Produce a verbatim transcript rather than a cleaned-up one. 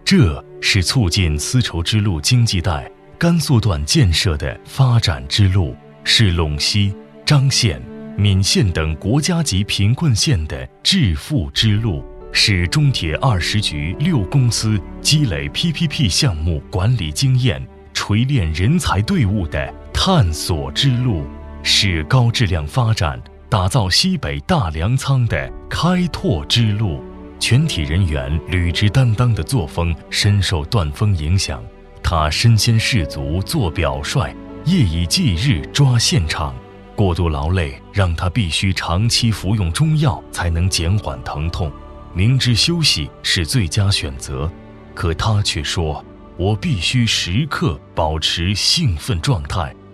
这是促进丝绸之路经济带甘肃段建设的发展之路，是陇西、张县、岷县等国家级贫困县的致富之路，是中铁二十局六公司积累 P P P 项目管理经验、锤炼人才队伍的探索之路，是高质量发展、打造西北大粮仓的开拓之路。全体人员履职担当的作风深受段峰影响，他身先士卒做表率，夜以继日抓现场。过度劳累让他必须长期服用中药才能减缓疼痛，明知休息是最佳选择，可他却说：“我必须时刻保持兴奋状态。”